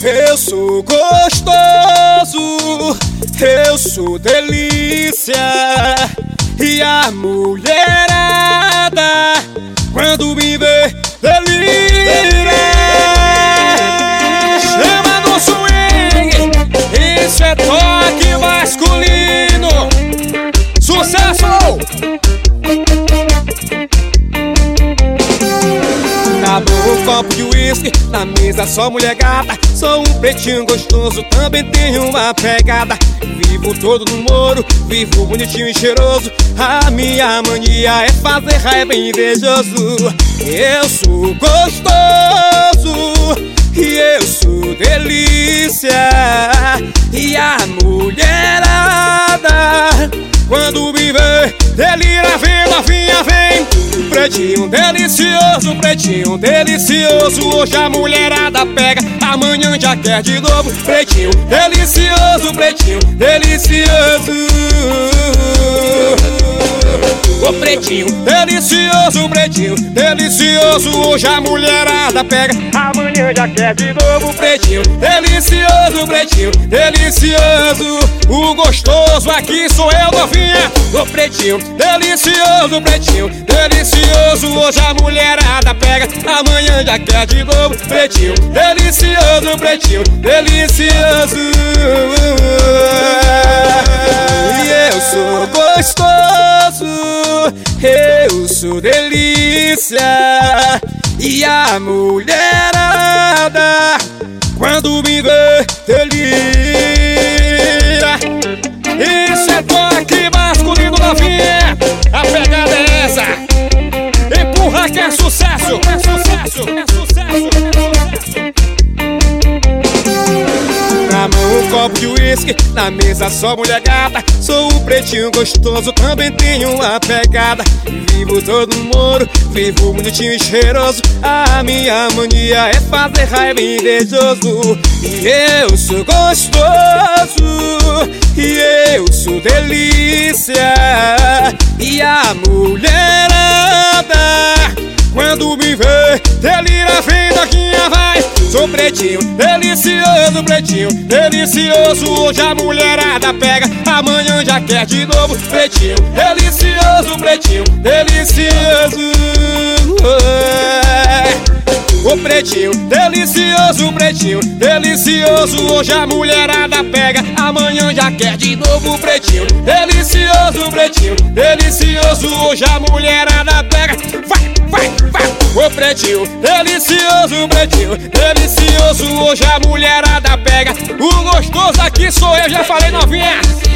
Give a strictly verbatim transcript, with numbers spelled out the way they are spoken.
Eu sou gostoso, eu sou delícia, e a mulherada quando me vê delira. Chama no swing, isso é toque masculino. Sucesso! Acabou um copo de uísque, na mesa só mulher gata. Sou um pretinho gostoso, também tenho uma pegada. Vivo todo no moro, vivo bonitinho e cheiroso. A minha mania é fazer raiva invejoso. Eu sou gostoso e eu sou delícia, e a mulherada quando me vê delira, vem novinha, vem. Pretinho delicioso, pretinho delicioso. Hoje a mulherada pega, amanhã já quer de novo. Pretinho delicioso, pretinho delicioso. Ô pretinho delicioso, pretinho delicioso. Hoje a mulherada pega, amanhã já quer de novo. Pretinho delicioso, pretinho delicioso. O gostoso aqui sou eu, novinha. Ô pretinho delicioso, pretinho delicioso. Hoje a mulherada pega, amanhã já quer de novo. Pretinho delicioso, pretinho delicioso. E eu sou gostoso, eu sou delícia, e a mulherada quando me vê delira. Isso é toque masculino, novinha. A pegada é essa. Empurra que é sucesso, é sucesso, é sucesso, é sucesso. Na mão um copo de uísque, na mesa só mulher gata. Sou um pretinho gostoso, também tenho uma pegada. Vivo todo no moro, vivo bonitinho e cheiroso. A minha mania é fazer raiva invejoso. E eu sou gostoso, e eu sou delícia, e a mulherada quando me vê delira, vem novinha, vai. Sou pretinho delicioso, pretinho delicioso. Hoje a mulherada pega, amanhã já quer de novo. Pretinho delicioso, pretinho delicioso. Ô pretinho delicioso, pretinho delicioso. Hoje a mulherada pega, amanhã já quer de novo. Pretinho delicioso, pretinho delicioso. Hoje a mulherada pega, vai, vai, vai. Ô pretinho delicioso, pretinho delicioso. Hoje a mulherada pega. O gostoso aqui sou eu, já falei, novinha.